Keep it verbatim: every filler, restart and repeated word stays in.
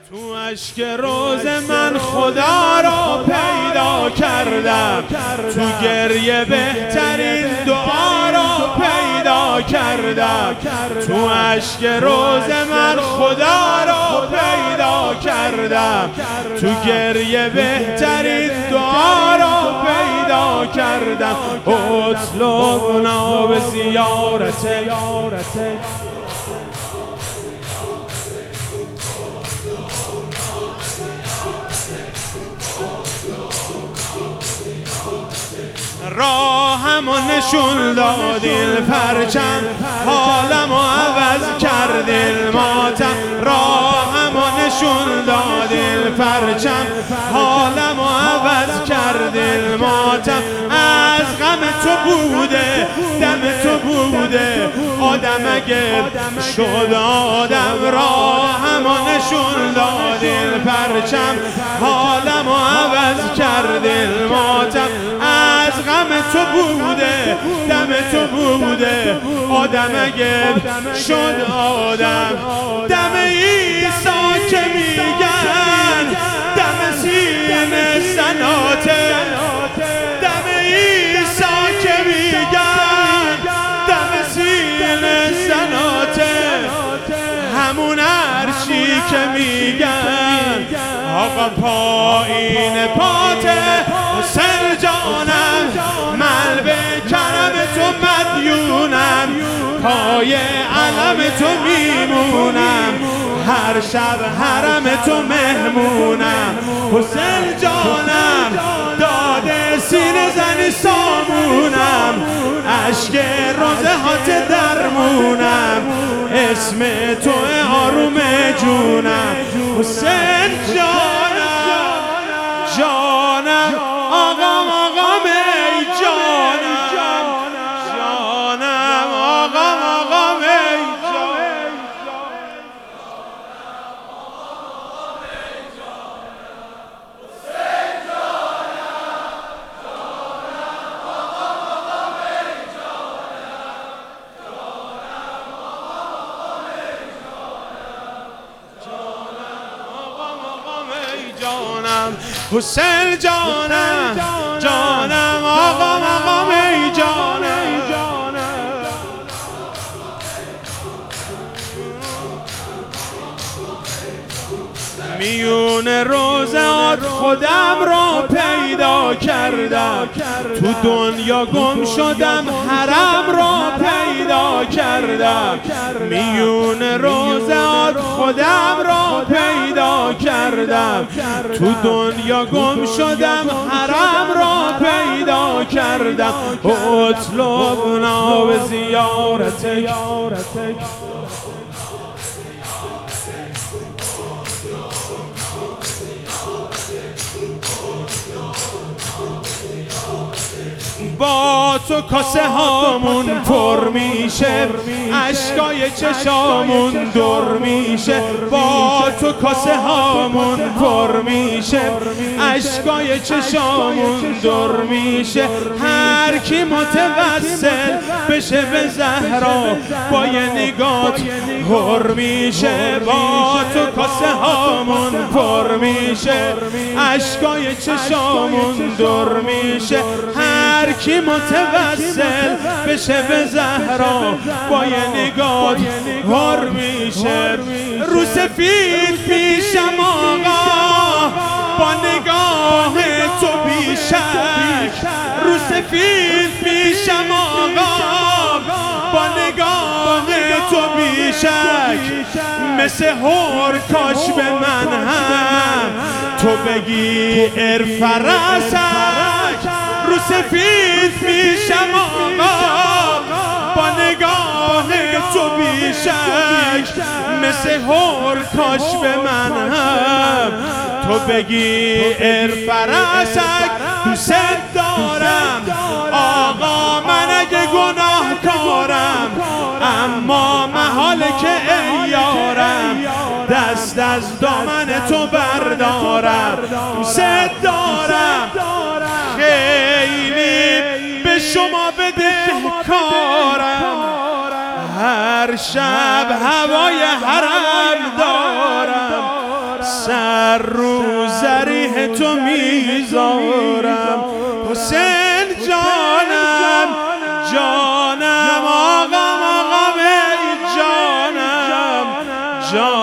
تو اشک روز من خدا را پیدا کردم، تو گریه بهترین دعا را پیدا کردم، تو اشک روز من خدا را پیدا کردم، تو گریه بهترین دعا را پیدا کردم. اطلبنا به زیارت راهمو نشون دادیل پرچم، حالمو عوض کردیل ماتم. راهمو نشون دادیل پرچم، حالمو عوض کردیل ماتم. از غم تو بوده دم تو بوده آدم اگه شد آدم. راهمو نشون دادیل پرچم، حالمو عوض کردیل ماتم. از غم تو بوده دم تو بوده آدم اگه شد آدم. دم عیسی که میگن دم سینه سناته، دم عیسی که میگن دم سینه سناته، همون عرشی که میگن آقا پایین پاته. حسین جانم من به کرم تو مدیونم، پای علم تو میمونم، هر شب حرم تو مهمونم. حسین جانم داده سینه زنی سامونم، اشک روزه هات درمونم، اسم تو آروم جونم. حسین جانم جانم آقام آقام ای جانم جانم آقام آقام ای جانم. حسین جانم جانم آقام آقام ای جانم جانم آقام ای جانم جانم آقام آقام ای جانم. حسین جانم جانم آقام آقام ای جانم. میون روزات خودم را پیدا کردم، تو دنیا گم شدم حرم را پیدا کردم. میون روزات خودم را پیدا کردم، تو دنیا گم شدم حرم را پیدا کردم. اطلبنا به زیارتک با تو کاسه هامون پر میشه، اشکای چشامون دور میشه. با تو کاسه هامون پر میشه، اشکای چشامون دور میشه. هر کی متوسل بشه به زهرا با یه نگات پر میشه. با تو کاسه هامون پر میشه، اشکای چشامون دور میشه. هر کی متوسل بشه به زهرا با یه نگاه پر میشه. رو سفید پیشم آقا با نگاه تو بیشک، رو سفید پیشم آقا با نگاه تو بیشک. مثل هور کاش به من هم تو بگی ارفرسک. رو سفید میشم آقا با نگاه تو بیشک، مثل هور کاش به من هم تو بگی ارفرسک. دوست دارم آقا من اگه گناه کارم، اما محاله که ای یارم دست از دامن تو بردارم. دوست دارم خیلی به شما بدهکارم، هر شب هوای حرم دارم. سر رو ذریح تو میذارم. حسین جانم جانم آقام آقام ای جانم جانم